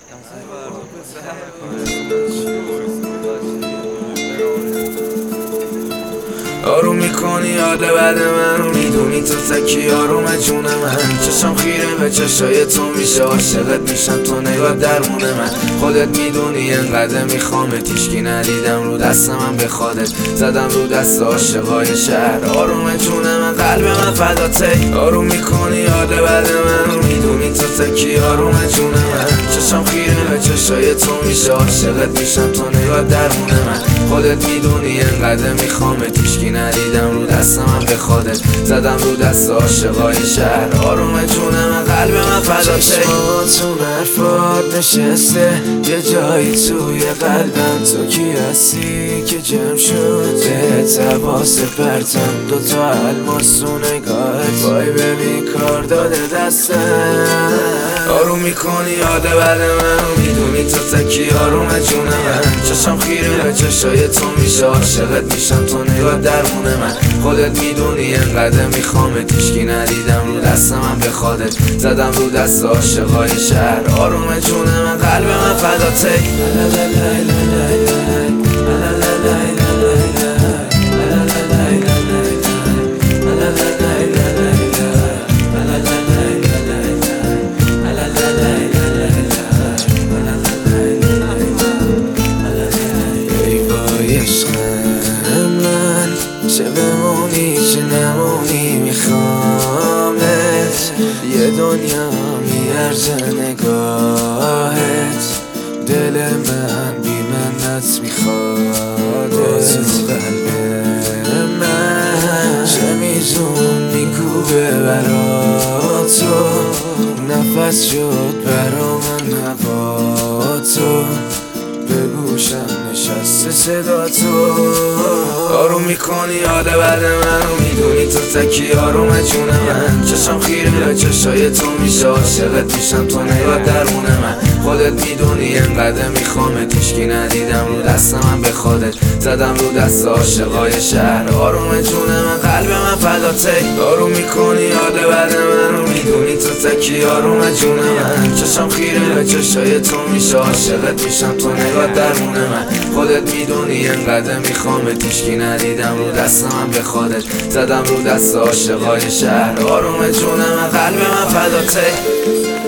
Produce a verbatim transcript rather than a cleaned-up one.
آروم میکنی یاد بعد من رو میدونی تو تکی آروم جون من. چشم خیره به چشای تو میشه عاشقت میشم تو نگاه درمون من. خودت میدونی انقدر میخوامت هیچکی ندیدم رو دست من به خودت زدم رو دست عاشقای شهر. آروم جون من قلب من فداته. آروم میکنی یاد بعد من رو میدونی تو تکی آروم جون من. چشم خیره به چشای تو میشه عاشقت میشم تو نگاه درمون من. خودت میدونی انقدر میخوامت هیچکی ندیدم رو دست من به خودت زدم رو دست عاشقای شهر. آروم جون من قلب من فداته. چشماتون حرفات نشسته یه جایی توی قلبم. تو کی هستی که جمع شد بهت حواس پرتم دوتا الماس تو نگاهت. وای ببین کار داده دستم. آروم میکنی یاد بعد من رو میدونی تو تکی آروم جون من. چشم خیره به چشای تو میشه عاشقت میشم تو نگاه درمون من. خودت میدونی انقدر میخوامت هیچکی ندیدم رو دست من به خودت زدم رو دست عاشقای شهر. آروم جون من قلب من فداته. چه بمونی چه نمونی میخوامت. یه دنیا میارزه نگاهت. دل من بی منت میخواد تو قلب من. چه میزون میکوبه برا تو نفس شد برا من هوا تو. به گوشم نشسته صدا تو. آروم میکنی یاد بعد من رو میدونی تو تکی آروم جون من. چشم خیره به چشای تو میشه عاشقت میشم تو نگاه درمون من. خودت میدونی انقدر میخوامت هیچکی ندیدم رو دست من به خودت زدم رو دست عاشقای شهر. آروم جون من قلب من فداته. آروم میکنی یاد بعد من رو میدونی تو تکی آروم جون من. چشم خیره به چشای تو میشه عاشقت میشم تو نگاه درمون من. خودت میدونی انقدر میخوامت هیچکی ندیدم رو دست من به خودت زدم رو دست عاشقای شهر. آروم جون من قلب من فداته.